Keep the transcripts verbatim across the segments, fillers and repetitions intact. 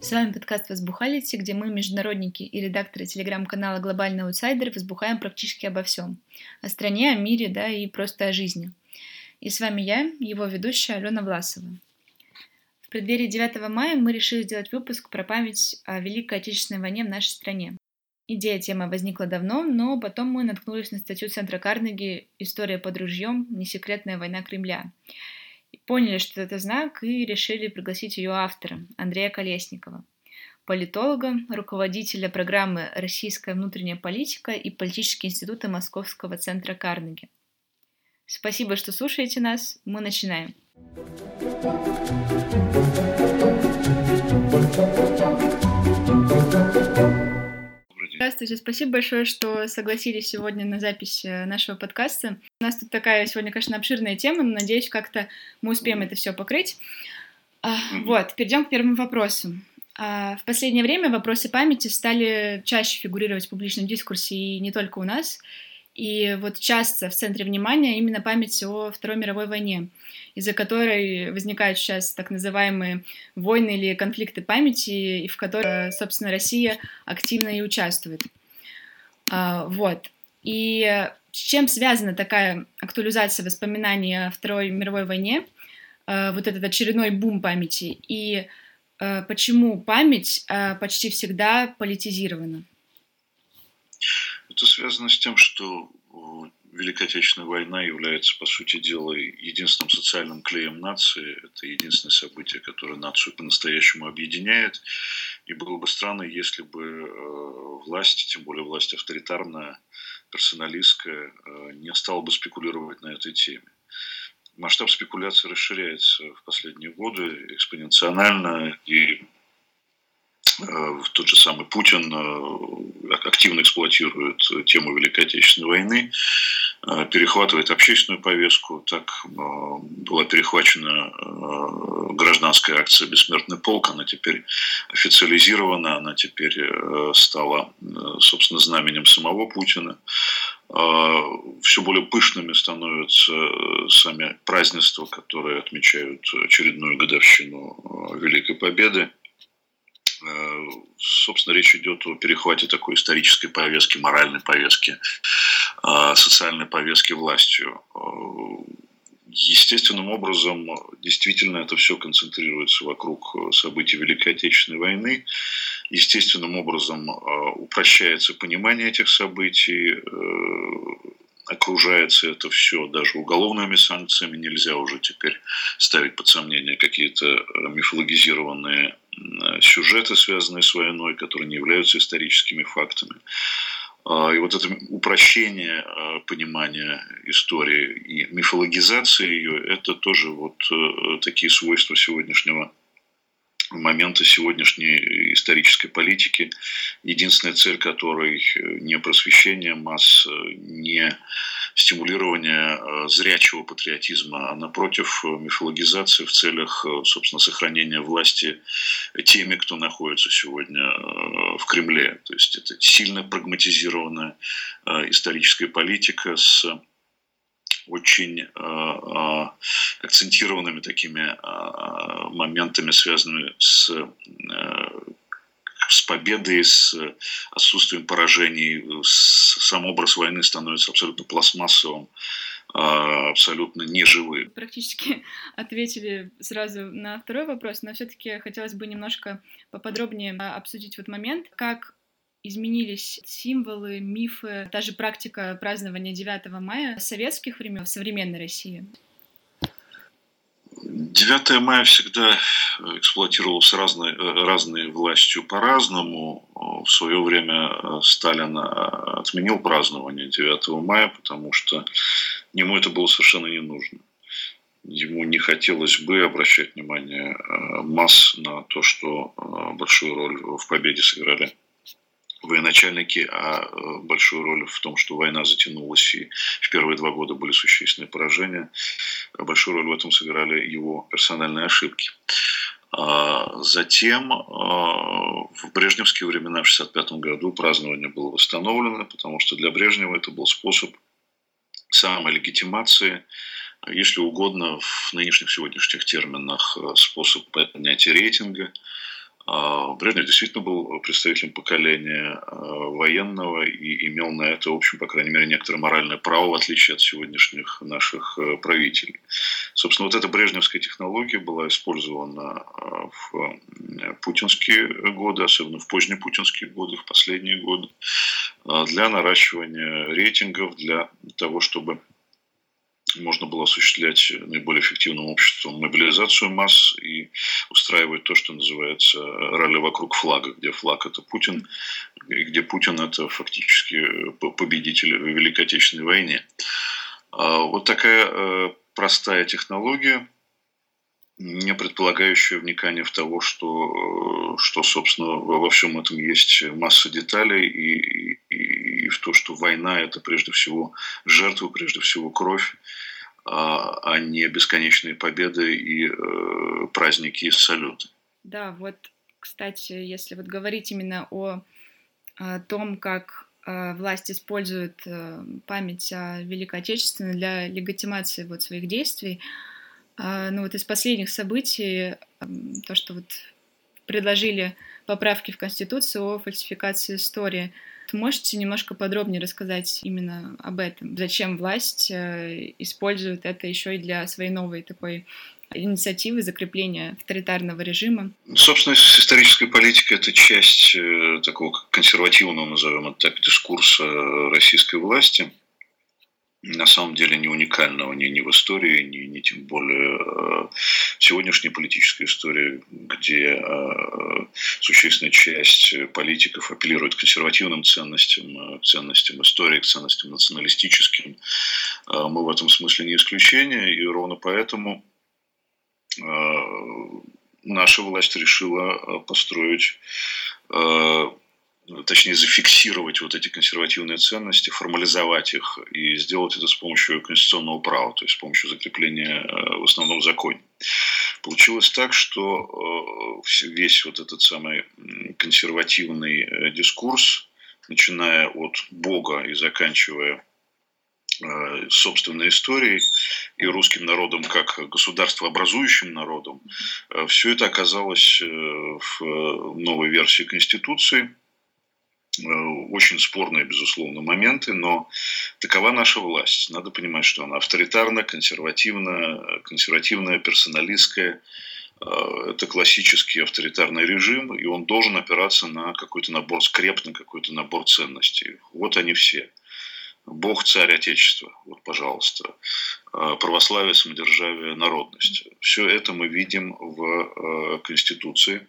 С вами подкаст «Возбухалити», где мы, международники и редакторы телеграм-канала «Глобальный аутсайдер», возбухаем практически обо всем. О стране, о мире, да, и просто о жизни. И с вами я, его ведущая Алена Власова. В преддверии девятого мая мы решили сделать выпуск про память о Великой Отечественной войне в нашей стране. Идея темы возникла давно, но потом мы наткнулись на статью Центра Карнеги «История под ружьем. Несекретная война Кремля». Поняли, что это знак, и решили пригласить ее автора, Андрея Колесникова, политолога, руководителя программы «Российская внутренняя политика» и политические институты Московского центра Карнеги. Спасибо, что слушаете нас. Мы начинаем. Здравствуйте, спасибо большое, что согласились сегодня на запись нашего подкаста. У нас тут такая сегодня, конечно, обширная тема, но надеюсь, как-то мы успеем это все покрыть. Вот, перейдем к первому вопросу. В последнее время вопросы памяти стали чаще фигурировать в публичном дискурсе, и не только у нас. И вот часто в центре внимания именно память о Второй мировой войне, из-за которой возникают сейчас так называемые войны или конфликты памяти, и в которых, собственно, Россия активно и участвует. А, вот. И с чем связана такая актуализация воспоминаний о Второй мировой войне, а, вот этот очередной бум памяти, и а, почему память а, почти всегда политизирована? Это связано с тем, что Великая Отечественная война является, по сути дела, единственным социальным клеем нации. Это единственное событие, которое нацию по-настоящему объединяет. И было бы странно, если бы власть, тем более власть авторитарная, персоналистская, не стала бы спекулировать на этой теме. Масштаб спекуляции расширяется в последние годы экспоненциально, и тот же самый Путин активно эксплуатирует тему Великой Отечественной войны, перехватывает общественную повестку. Так была перехвачена гражданская акция «Бессмертный полк», она теперь официализирована, она теперь стала, собственно, знаменем самого Путина. Все более пышными становятся сами празднества, которые отмечают очередную годовщину Великой Победы. Собственно, речь идет о перехвате такой исторической повестки, моральной повестки, социальной повестки властью. Естественным образом, действительно, это все концентрируется вокруг событий Великой Отечественной войны. Естественным образом упрощается понимание этих событий, окружается это все даже уголовными санкциями. Нельзя уже теперь ставить под сомнение какие-то мифологизированные сюжеты, связанные с войной, которые не являются историческими фактами. И вот это упрощение понимания истории и мифологизация ее, это тоже вот такие свойства сегодняшнего момента, сегодняшней исторической политики, единственная цель которой не просвещение масс, не стимулирование зрячего патриотизма, а напротив мифологизации в целях, собственно, сохранения власти теми, кто находится сегодня в Кремле. То есть это сильно прагматизированная историческая политика с очень э, акцентированными такими э, моментами, связанными с, э, с победой, с отсутствием поражений. Сам образ войны становится абсолютно пластмассовым, э, абсолютно неживым. Практически ответили сразу на второй вопрос, но все-таки хотелось бы немножко поподробнее обсудить вот момент, как изменились символы, мифы, даже практика празднования девятого мая с советских времен в современной России. девятое мая всегда эксплуатировалось разной, разной властью по-разному. В свое время Сталин отменил празднование девятого мая, потому что ему это было совершенно не нужно. Ему не хотелось бы обращать внимание масс на то, что большую роль в победе сыграли военачальники, а большую роль в том, что война затянулась и в первые два года были существенные поражения, большую роль в этом сыграли его персональные ошибки. Затем в брежневские времена в шестьдесят пятом году празднование было восстановлено, потому что для Брежнева это был способ самолегитимации, если угодно, в нынешних сегодняшних терминах способ поднятия рейтинга, Брежнев действительно был представителем поколения военного и имел на это, в общем, по крайней мере, некоторое моральное право, в отличие от сегодняшних наших правителей. Собственно, вот эта брежневская технология была использована в путинские годы, особенно в поздние путинские годы, в последние годы, для наращивания рейтингов, для того, чтобы можно было осуществлять наиболее эффективным обществом мобилизацию масс и устраивать то, что называется ралли вокруг флага, где флаг – это Путин, и где Путин – это фактически победитель в Великой Отечественной войне. Вот такая простая технология, не предполагающая вникание в того, что, что собственно, во всем этом есть масса деталей, и, и, и в то, что война – это прежде всего жертвы, прежде всего кровь, а, а не бесконечные победы и э, праздники и салюты. Да, вот, кстати, если вот говорить именно о, о том, как э, власть использует э, память о Великой Отечественной для легитимации вот своих действий, ну вот из последних событий, то, что вот предложили поправки в Конституцию о фальсификации истории, можете немножко подробнее рассказать именно об этом? Зачем власть использует это еще и для своей новой такой инициативы закрепления авторитарного режима? Собственно, историческая политика – это часть такого консервативного, назовем это так, дискурса российской власти. На самом деле не уникального ни, ни в истории, ни, ни тем более э, в сегодняшней политической истории, где э, существенная часть политиков апеллирует к консервативным ценностям, к ценностям истории, к ценностям националистическим. Э, мы в этом смысле не исключение, и ровно поэтому э, наша власть решила построить э, точнее зафиксировать вот эти консервативные ценности, формализовать их и сделать это с помощью конституционного права, то есть с помощью закрепления в основном законе. Получилось так, что весь вот этот самый консервативный дискурс, начиная от Бога и заканчивая собственной историей и русским народом как государствообразующим народом, все это оказалось в новой версии Конституции. Очень спорные, безусловно, моменты, но такова наша власть. Надо понимать, что она авторитарная, консервативная, консервативная, персоналистская. Это классический авторитарный режим, и он должен опираться на какой-то набор скреп, на какой-то набор ценностей. Вот они все. Бог, царь, отечество. Вот, пожалуйста. Православие, самодержавие, народность. Все это мы видим в Конституции.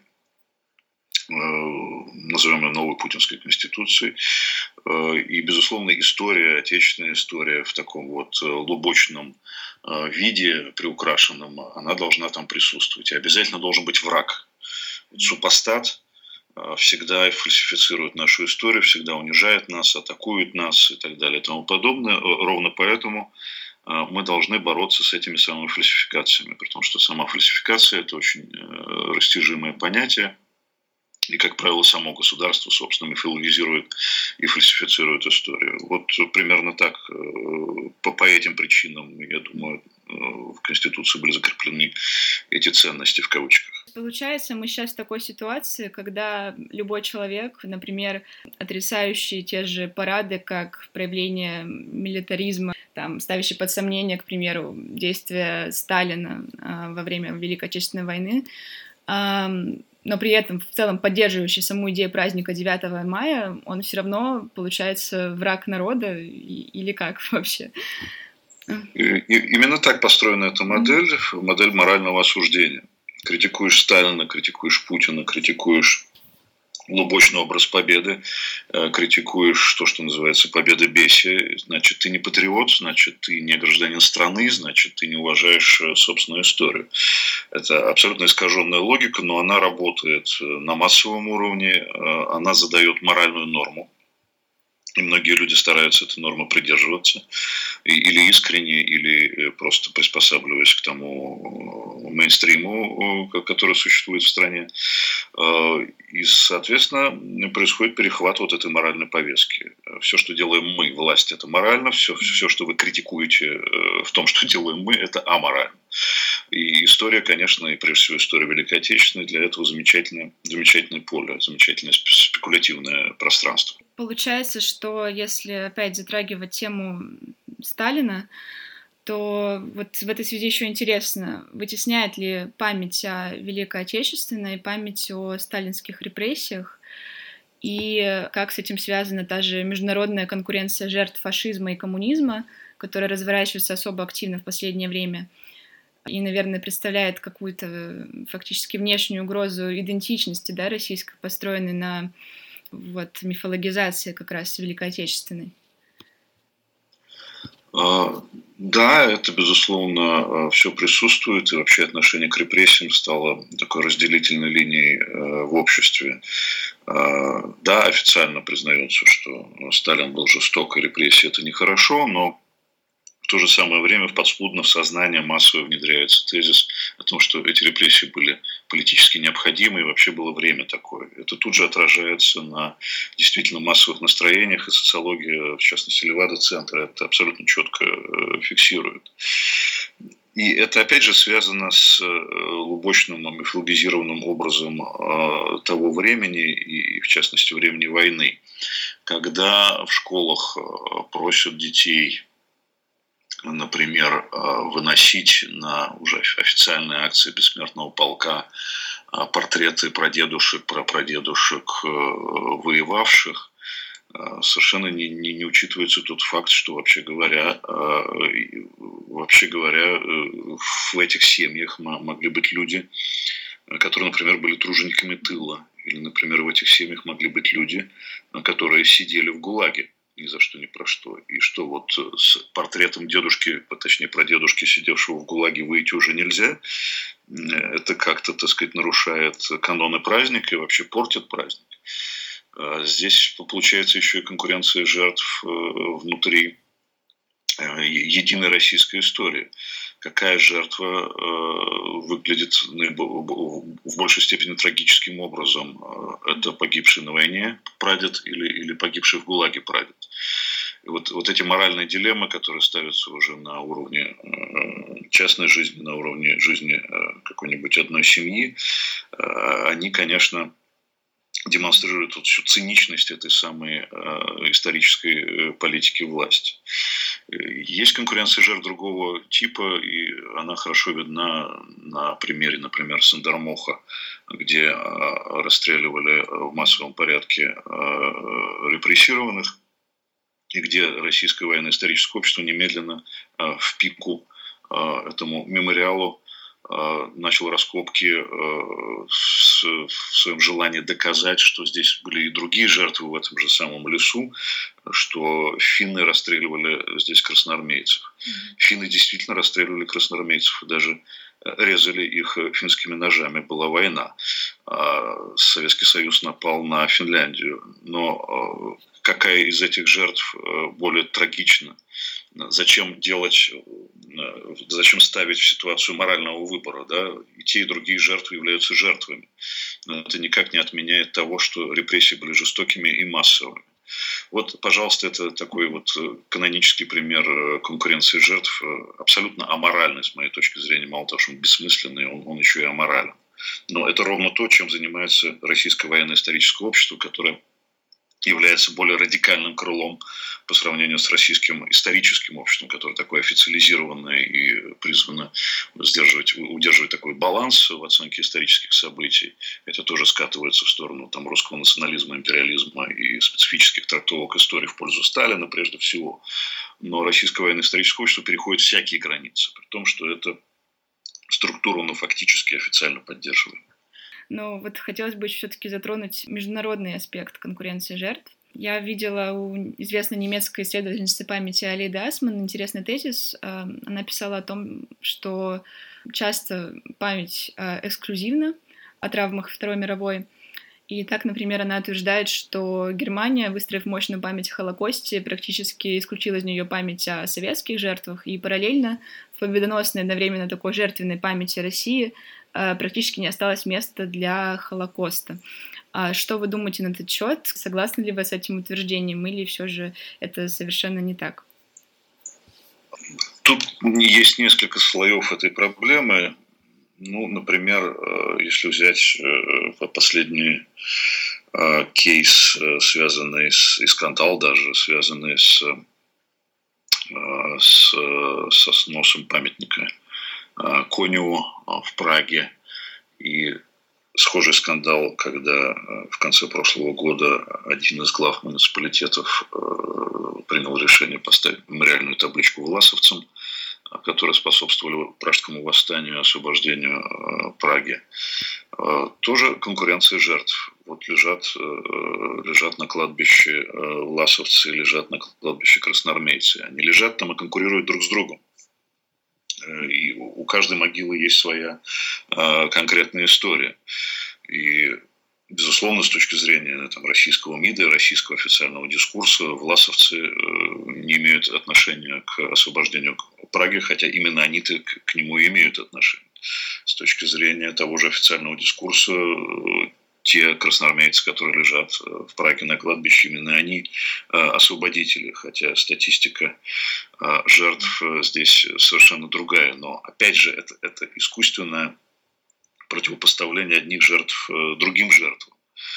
Назовем ее новой путинской конституцией. И, безусловно, история, отечественная история в таком вот лубочном виде, приукрашенном, она должна там присутствовать. И обязательно должен быть враг. Супостат всегда фальсифицирует нашу историю, всегда унижает нас, атакует нас и так далее и тому подобное. Ровно поэтому мы должны бороться с этими самыми фальсификациями, потому что сама фальсификация – это очень растяжимое понятие. И, как правило, само государство, собственно, мифологизирует и фальсифицирует историю. Вот примерно так, по, по этим причинам, я думаю, в Конституции были закреплены эти ценности в кавычках. Получается, мы сейчас в такой ситуации, когда любой человек, например, отрицающий те же парады, как проявление милитаризма, там, ставящий под сомнение, к примеру, действия Сталина э, во время Великой Отечественной войны, э, но при этом в целом поддерживающий саму идею праздника девятого мая, он все равно получается враг народа, или как вообще? И, и, именно так построена эта модель, модель морального осуждения. Критикуешь Сталина, критикуешь Путина, критикуешь глубочный образ победы, критикуешь то, что называется победобесие, значит, ты не патриот, значит, ты не гражданин страны, значит, ты не уважаешь собственную историю. Это абсолютно искаженная логика, но она работает на массовом уровне, она задает моральную норму. И многие люди стараются этой нормы придерживаться, или искренне, или просто приспосабливаясь к тому мейнстриму, который существует в стране. И, соответственно, происходит перехват вот этой моральной повестки. Все, что делаем мы, власть, это морально, все, все, что вы критикуете в том, что делаем мы, это аморально. И история, конечно, и прежде всего история Великой Отечественной, для этого замечательное, замечательное поле, замечательное спекулятивное пространство. Получается, что если опять затрагивать тему Сталина, то вот в этой связи еще интересно, вытесняет ли память о Великой Отечественной память о сталинских репрессиях, и как с этим связана та же международная конкуренция жертв фашизма и коммунизма, которая разворачивается особо активно в последнее время и, наверное, представляет какую-то фактически внешнюю угрозу идентичности, да, российской, построенной на вот мифологизации как раз Великой Отечественной. Да, это, безусловно, все присутствует, и вообще отношение к репрессиям стало такой разделительной линией в обществе. Да, официально признается, что Сталин был жесток, и репрессии – это нехорошо, но в то же самое время в подспудно в сознание массово внедряется тезис о том, что эти репрессии были политически необходимы, и вообще было время такое. Это тут же отражается на действительно массовых настроениях, и социология, в частности, Левада-центра, это абсолютно четко фиксирует. И это, опять же, связано с лубочным, мифологизированным образом того времени, и, в частности, времени войны, когда в школах просят детей, например, выносить на уже официальные акции Бессмертного полка портреты прадедушек, прапрадедушек воевавших, совершенно не, не, не учитывается тот факт, что, вообще говоря, вообще говоря, в этих семьях могли быть люди, которые, например, были тружениками тыла, или, например, в этих семьях могли быть люди, которые сидели в ГУЛАГе ни за что, ни про что. И что вот с портретом дедушки, точнее, прадедушки, сидевшего в ГУЛАГе, выйти уже нельзя. Это как-то, так сказать, нарушает каноны праздника и вообще портит праздник. Здесь получается еще и конкуренция жертв внутри единой российской истории. Какая жертва выглядит в большей степени трагическим образом? Это погибший на войне прадед или, или погибший в ГУЛАГе прадед? И вот, вот эти моральные дилеммы, которые ставятся уже на уровне частной жизни, на уровне жизни какой-нибудь одной семьи, они, конечно, демонстрирует вот всю циничность этой самой э, исторической политики власти. Есть конкуренция жертв другого типа, и она хорошо видна на примере, например, Сандармоха, где э, расстреливали в массовом порядке э, репрессированных, и где Российское военно-историческое общество немедленно э, в пику э, этому мемориалу начал раскопки в своем желании доказать, что здесь были и другие жертвы в этом же самом лесу, что финны расстреливали здесь красноармейцев. Финны действительно расстреливали красноармейцев и даже резали их финскими ножами. Была война. Советский Союз напал на Финляндию. Но какая из этих жертв более трагична? Зачем делать, зачем ставить в ситуацию морального выбора, да? И те, и другие жертвы являются жертвами. Но это никак не отменяет того, что репрессии были жестокими и массовыми. Вот, пожалуйста, это такой вот канонический пример конкуренции жертв, абсолютно аморальный, с моей точки зрения, мало того, что он бессмысленный, он, он еще и аморален. Но это ровно то, чем занимается Российское военно-историческое общество, которое является более радикальным крылом по сравнению с российским историческим обществом, которое такое официализированное и призвано сдерживать, удерживать такой баланс в оценке исторических событий. Это тоже скатывается в сторону там, русского национализма, империализма и специфических трактовок истории в пользу Сталина прежде всего. Но российское военно-историческое общество переходит всякие границы, при том, что это структуру, но фактически официально поддерживает. Но вот хотелось бы все-таки затронуть международный аспект конкуренции жертв. Я видела у известной немецкой исследовательницы памяти Алиды Асман интересный тезис. Она писала о том, что часто память эксклюзивна о травмах Второй мировой, И так, например, она утверждает, что Германия, выстроив мощную память о Холокосте, практически исключила из нее память о советских жертвах, и параллельно в победоносной одновременно такой жертвенной памяти России э, практически не осталось места для Холокоста. А что вы думаете на этот счет? Согласны ли вы с этим утверждением, или все же это совершенно не так? Тут есть несколько слоев этой проблемы. Ну, например, если взять последний кейс, связанный с, и скандал даже, связанный с, с, со сносом памятника Коневу в Праге, и схожий скандал, когда в конце прошлого года один из глав муниципалитетов принял решение поставить мемориальную табличку власовцам, которые способствовали Пражскому восстанию и освобождению Праги. Тоже конкуренция жертв. Вот лежат, лежат на кладбище власовцы, лежат на кладбище красноармейцы. Они лежат там и конкурируют друг с другом. И у каждой могилы есть своя конкретная история. И, безусловно, с точки зрения там, российского МИДа, российского официального дискурса, власовцы не имеют отношения к освобождению Праги, хотя именно они-то к нему и имеют отношение. С точки зрения того же официального дискурса, те красноармейцы, которые лежат в Праге на кладбище, именно они освободители, хотя статистика жертв здесь совершенно другая. Но, опять же, это, это искусственное противопоставление одних жертв другим жертвам,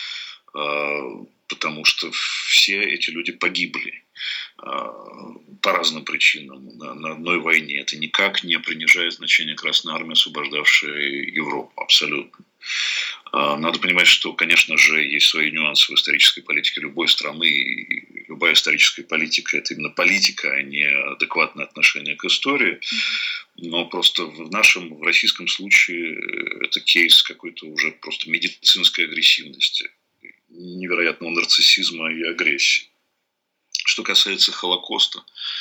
потому что все эти люди погибли по разным причинам на одной войне. Это никак не принижает значение Красной Армии, освобождавшей Европу, абсолютно. Надо понимать, что, конечно же, есть свои нюансы в исторической политике любой страны, и любая историческая политика – это именно политика, а не адекватное отношение к истории. Но просто в нашем, в российском случае, это кейс какой-то уже просто медицинской агрессивности, невероятного нарциссизма и агрессии. Что касается Холокоста,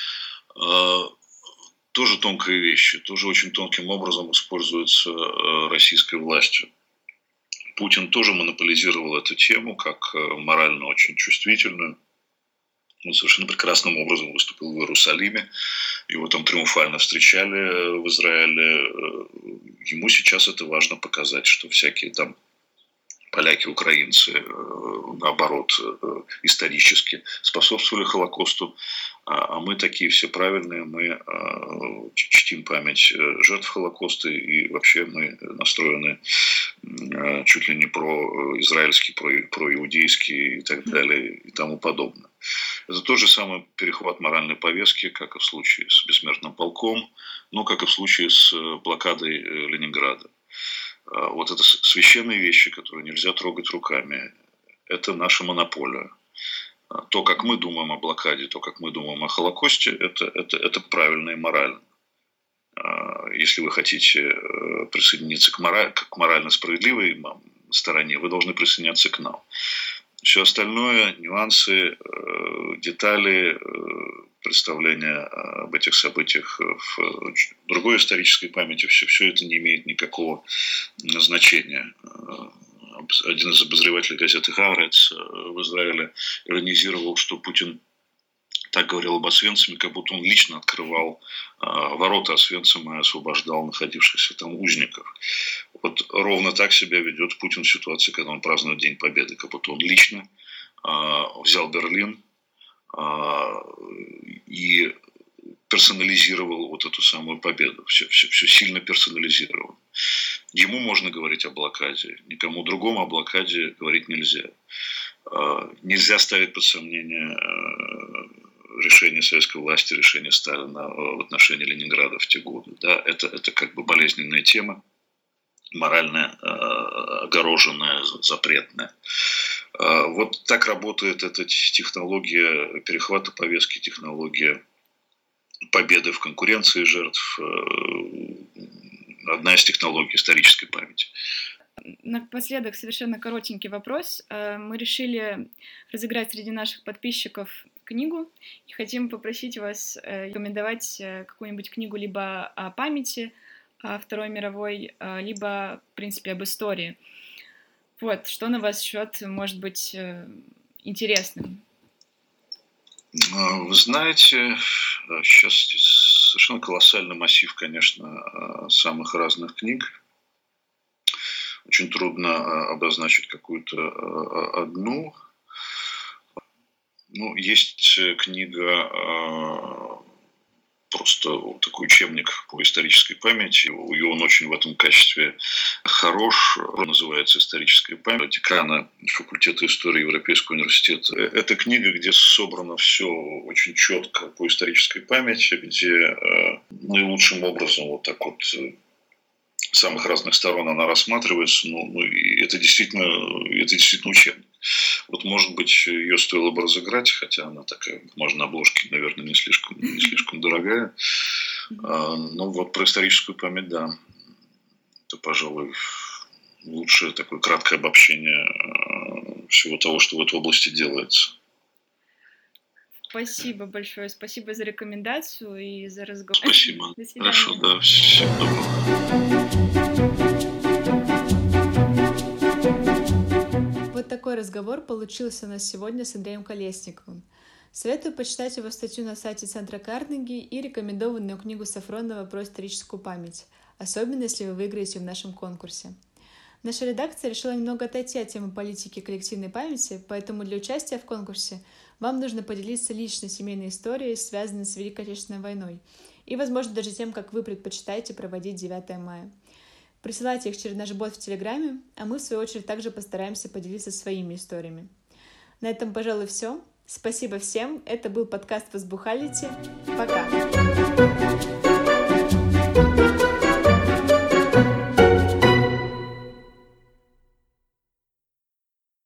тоже тонкие вещи, тоже очень тонким образом используются российской властью. Путин тоже монополизировал эту тему как морально очень чувствительную. Он совершенно прекрасным образом выступил в Иерусалиме. Его там триумфально встречали в Израиле. Ему сейчас это важно показать, что всякие там поляки, украинцы, наоборот, исторически способствовали Холокосту, а мы такие все правильные, мы чтим память жертв Холокоста, и вообще мы настроены чуть ли не про израильский, про, про иудейский и так далее и тому подобное. Это тот же самый перехват моральной повестки, как и в случае с Бессмертным полком, но как и в случае с блокадой Ленинграда. Вот это священные вещи, которые нельзя трогать руками. Это наша монополия. То, как мы думаем о блокаде, то, как мы думаем о Холокосте, это, это, это правильно и морально. Если вы хотите присоединиться к, мораль, к морально справедливой стороне, вы должны присоединяться к нам. Все остальное, нюансы, детали, представления об этих событиях в другой исторической памяти, все, все это не имеет никакого значения. Один из обозревателей газеты «Хаарец» в Израиле иронизировал, что Путин так говорил об Освенциме, как будто он лично открывал ворота Освенцима и освобождал находившихся там узников. Вот ровно так себя ведет Путин в ситуации, когда он празднует День Победы, как будто он лично взял Берлин и персонализировал вот эту самую победу. Все, все, все сильно персонализировал. Ему можно говорить о блокаде, никому другому о блокаде говорить нельзя. Нельзя ставить под сомнение решение советской власти, решение Сталина в отношении Ленинграда в те годы. Да, это, это как бы болезненная тема, морально огороженная, запретная. Вот так работает эта технология перехвата повестки, технология победы в конкуренции жертв, одна из технологий исторической памяти. Напоследок совершенно коротенький вопрос. Мы решили разыграть среди наших подписчиков книгу и хотим попросить вас рекомендовать какую-нибудь книгу либо о памяти о Второй мировой, либо, в принципе, об истории. Вот, что на ваш счет может быть интересным? Вы знаете, сейчас совершенно колоссальный массив, конечно, самых разных книг. Очень трудно обозначить какую-то одну. Ну, есть книга, просто такой учебник по исторической памяти, и он очень в этом качестве хорош. Он называется «Историческая память» декана факультета истории Европейского университета. Это книга, где собрано все очень четко по исторической памяти, где наилучшим образом вот так вот с самых разных сторон она рассматривается. Ну, ну и это действительно, это действительно учебник. Вот, может быть, ее стоило бы разыграть, хотя она такая, можно, обложки, наверное, не слишком, не слишком дорогая. А, но вот про историческую память, да, это, пожалуй, лучшее такое краткое обобщение всего того, что в этой области делается. Спасибо большое, спасибо за рекомендацию и за разговор. Спасибо. До свидания. Хорошо, да, всего доброго. Вот такой разговор получился у нас сегодня с Андреем Колесниковым. Советую почитать его статью на сайте Центра Карнеги и рекомендованную книгу Сафронова про историческую память, особенно если вы выиграете в нашем конкурсе. Наша редакция решила немного отойти от темы политики и коллективной памяти, поэтому для участия в конкурсе вам нужно поделиться личной семейной историей, связанной с Великой Отечественной войной, и, возможно, даже тем, как вы предпочитаете проводить девятое мая. Присылайте их через наш бот в Телеграме, а мы, в свою очередь, также постараемся поделиться своими историями. На этом, пожалуй, все. Спасибо всем. Это был подкаст «Возбухалити». Пока!